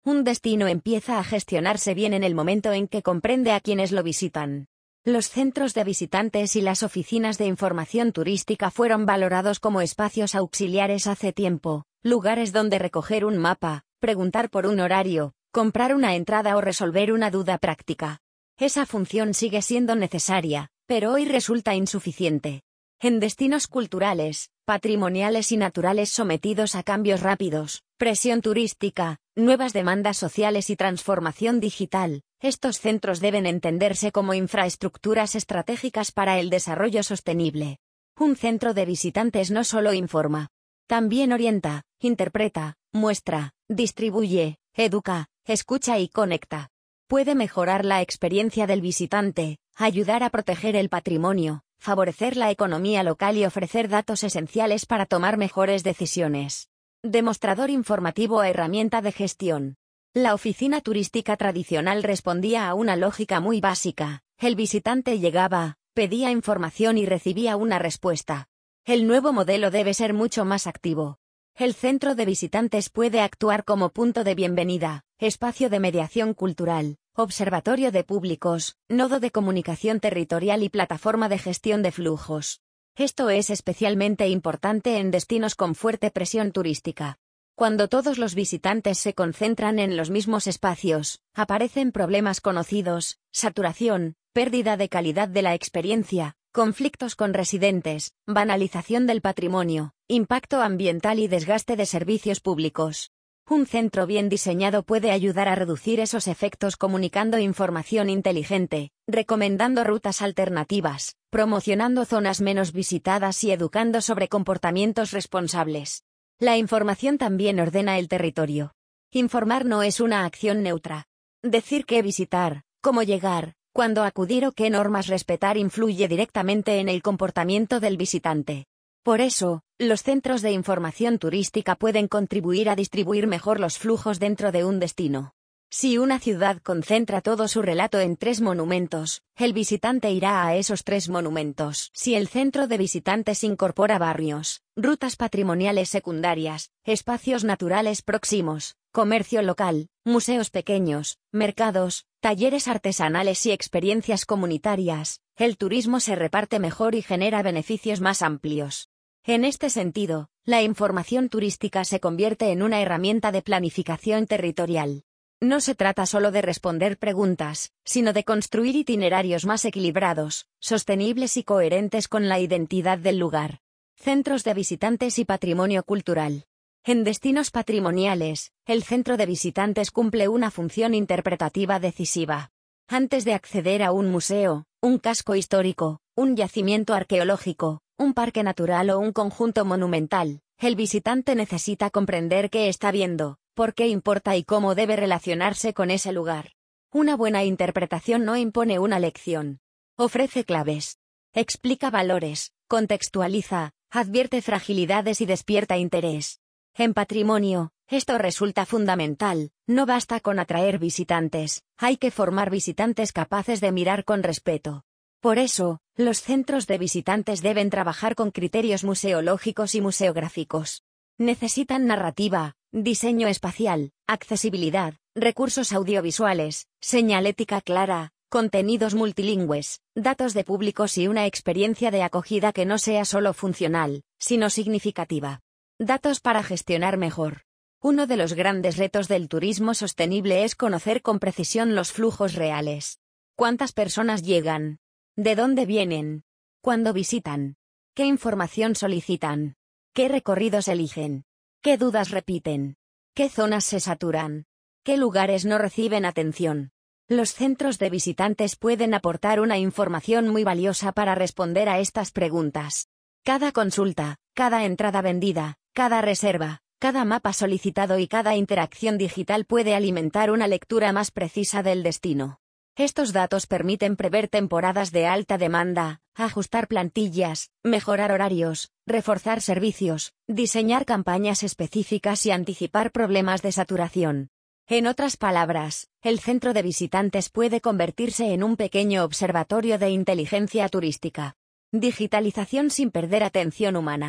Un destino empieza a gestionarse bien en el momento en que comprende a quienes lo visitan. Los centros de visitantes y las oficinas de información turística fueron valorados como espacios auxiliares hace tiempo, lugares donde recoger un mapa, preguntar por un horario, comprar una entrada o resolver una duda práctica. Esa función sigue siendo necesaria, pero hoy resulta insuficiente. En destinos culturales, patrimoniales y naturales sometidos a cambios rápidos, presión turística, nuevas demandas sociales y transformación digital, estos centros deben entenderse como infraestructuras estratégicas para el desarrollo sostenible. Un centro de visitantes no solo informa, también orienta, interpreta, muestra, distribuye, educa, escucha y conecta. Puede mejorar la experiencia del visitante, ayudar a proteger el patrimonio, favorecer la economía local y ofrecer datos esenciales para tomar mejores decisiones. Demostrador informativo a herramienta de gestión. La oficina turística tradicional respondía a una lógica muy básica. El visitante llegaba, pedía información y recibía una respuesta. El nuevo modelo debe ser mucho más activo. El centro de visitantes puede actuar como punto de bienvenida, espacio de mediación cultural, observatorio de públicos, nodo de comunicación territorial y plataforma de gestión de flujos. Esto es especialmente importante en destinos con fuerte presión turística. Cuando todos los visitantes se concentran en los mismos espacios, aparecen problemas conocidos: saturación, pérdida de calidad de la experiencia, conflictos con residentes, banalización del patrimonio, impacto ambiental y desgaste de servicios públicos. Un centro bien diseñado puede ayudar a reducir esos efectos comunicando información inteligente, recomendando rutas alternativas, promocionando zonas menos visitadas y educando sobre comportamientos responsables. La información también ordena el territorio. Informar no es una acción neutra. Decir qué visitar, cómo llegar, cuándo acudir o qué normas respetar influye directamente en el comportamiento del visitante. Por eso, los centros de información turística pueden contribuir a distribuir mejor los flujos dentro de un destino. Si una ciudad concentra todo su relato en 3 monumentos, el visitante irá a esos 3 monumentos. Si el centro de visitantes incorpora barrios, rutas patrimoniales secundarias, espacios naturales próximos, comercio local, museos pequeños, mercados, talleres artesanales y experiencias comunitarias, el turismo se reparte mejor y genera beneficios más amplios. En este sentido, la información turística se convierte en una herramienta de planificación territorial. No se trata solo de responder preguntas, sino de construir itinerarios más equilibrados, sostenibles y coherentes con la identidad del lugar. Centros de visitantes y patrimonio cultural. En destinos patrimoniales, el centro de visitantes cumple una función interpretativa decisiva. Antes de acceder a un museo, un casco histórico, un yacimiento arqueológico, un parque natural o un conjunto monumental, el visitante necesita comprender qué está viendo, por qué importa y cómo debe relacionarse con ese lugar. Una buena interpretación no impone una lección. Ofrece claves. Explica valores, contextualiza, advierte fragilidades y despierta interés. En patrimonio, esto resulta fundamental. No basta con atraer visitantes, hay que formar visitantes capaces de mirar con respeto. Por eso, los centros de visitantes deben trabajar con criterios museológicos y museográficos. Necesitan narrativa, diseño espacial, accesibilidad, recursos audiovisuales, señalética clara, contenidos multilingües, datos de públicos y una experiencia de acogida que no sea solo funcional, sino significativa. Datos para gestionar mejor. Uno de los grandes retos del turismo sostenible es conocer con precisión los flujos reales. ¿Cuántas personas llegan? ¿De dónde vienen? ¿Cuándo visitan? ¿Qué información solicitan? ¿Qué recorridos eligen? ¿Qué dudas repiten? ¿Qué zonas se saturan? ¿Qué lugares no reciben atención? Los centros de visitantes pueden aportar una información muy valiosa para responder a estas preguntas. Cada consulta, cada entrada vendida, cada reserva, cada mapa solicitado y cada interacción digital puede alimentar una lectura más precisa del destino. Estos datos permiten prever temporadas de alta demanda, ajustar plantillas, mejorar horarios, reforzar servicios, diseñar campañas específicas y anticipar problemas de saturación. En otras palabras, el centro de visitantes puede convertirse en un pequeño observatorio de inteligencia turística. Digitalización sin perder atención humana.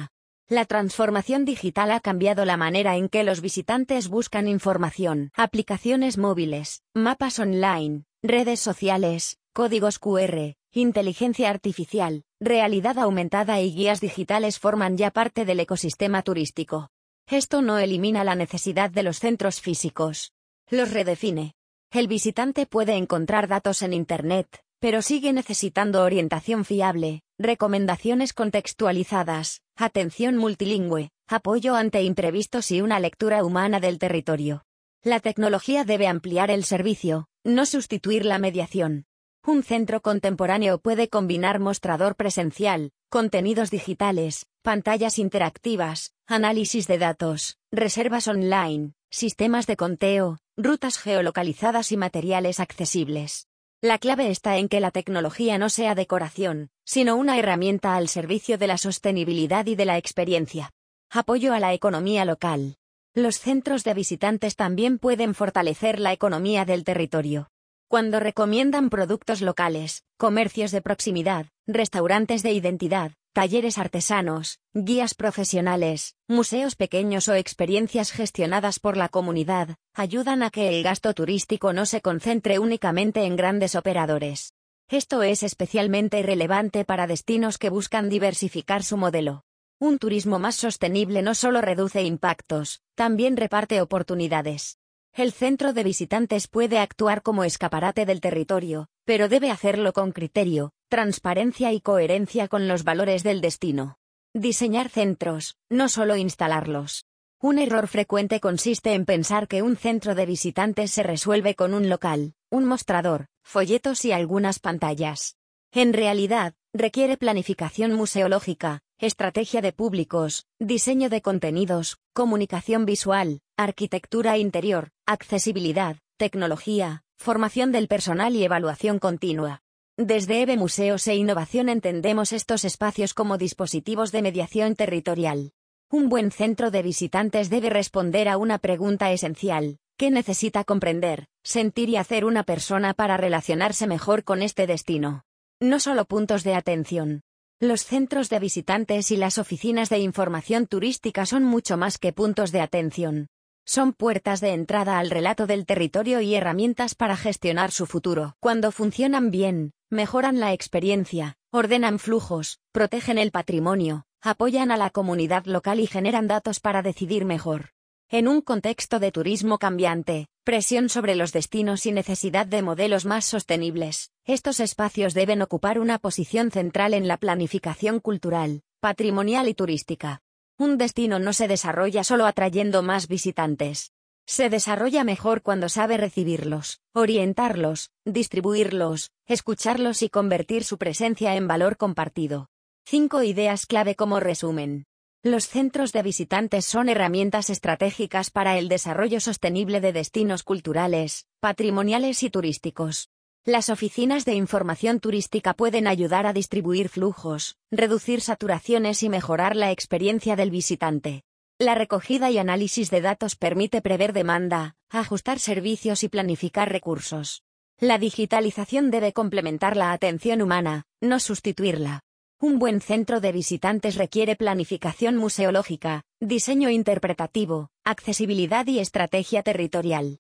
La transformación digital ha cambiado la manera en que los visitantes buscan información. Aplicaciones móviles, mapas online, redes sociales, códigos QR, inteligencia artificial, realidad aumentada y guías digitales forman ya parte del ecosistema turístico. Esto no elimina la necesidad de los centros físicos. Los redefine. El visitante puede encontrar datos en Internet, pero sigue necesitando orientación fiable, recomendaciones contextualizadas, atención multilingüe, apoyo ante imprevistos y una lectura humana del territorio. La tecnología debe ampliar el servicio, no sustituir la mediación. Un centro contemporáneo puede combinar mostrador presencial, contenidos digitales, pantallas interactivas, análisis de datos, reservas online, sistemas de conteo, rutas geolocalizadas y materiales accesibles. La clave está en que la tecnología no sea decoración, sino una herramienta al servicio de la sostenibilidad y de la experiencia. Apoyo a la economía local. Los centros de visitantes también pueden fortalecer la economía del territorio. Cuando recomiendan productos locales, comercios de proximidad, restaurantes de identidad, talleres artesanos, guías profesionales, museos pequeños o experiencias gestionadas por la comunidad, ayudan a que el gasto turístico no se concentre únicamente en grandes operadores. Esto es especialmente relevante para destinos que buscan diversificar su modelo. Un turismo más sostenible no solo reduce impactos, también reparte oportunidades. El centro de visitantes puede actuar como escaparate del territorio, pero debe hacerlo con criterio, transparencia y coherencia con los valores del destino. Diseñar centros, no solo instalarlos. Un error frecuente consiste en pensar que un centro de visitantes se resuelve con un local, un mostrador, folletos y algunas pantallas. En realidad, requiere planificación museológica, estrategia de públicos, diseño de contenidos, comunicación visual, arquitectura interior, accesibilidad, tecnología, formación del personal y evaluación continua. Desde EVE Museos e Innovación entendemos estos espacios como dispositivos de mediación territorial. Un buen centro de visitantes debe responder a una pregunta esencial: ¿qué necesita comprender, sentir y hacer una persona para relacionarse mejor con este destino? No solo puntos de atención. Los centros de visitantes y las oficinas de información turística son mucho más que puntos de atención. Son puertas de entrada al relato del territorio y herramientas para gestionar su futuro. Cuando funcionan bien, mejoran la experiencia, ordenan flujos, protegen el patrimonio, apoyan a la comunidad local y generan datos para decidir mejor. En un contexto de turismo cambiante, presión sobre los destinos y necesidad de modelos más sostenibles, estos espacios deben ocupar una posición central en la planificación cultural, patrimonial y turística. Un destino no se desarrolla solo atrayendo más visitantes. Se desarrolla mejor cuando sabe recibirlos, orientarlos, distribuirlos, escucharlos y convertir su presencia en valor compartido. 5 ideas clave como resumen. Los centros de visitantes son herramientas estratégicas para el desarrollo sostenible de destinos culturales, patrimoniales y turísticos. Las oficinas de información turística pueden ayudar a distribuir flujos, reducir saturaciones y mejorar la experiencia del visitante. La recogida y análisis de datos permite prever demanda, ajustar servicios y planificar recursos. La digitalización debe complementar la atención humana, no sustituirla. Un buen centro de visitantes requiere planificación museológica, diseño interpretativo, accesibilidad y estrategia territorial.